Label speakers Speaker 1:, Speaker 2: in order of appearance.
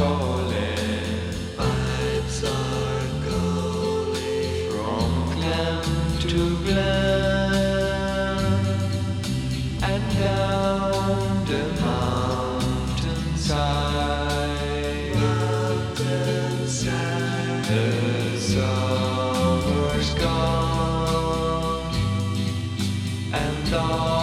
Speaker 1: calling,
Speaker 2: pipes are calling
Speaker 1: from glen to glen, and down the mountainside.
Speaker 2: mountainside.
Speaker 1: The summer's gone, and all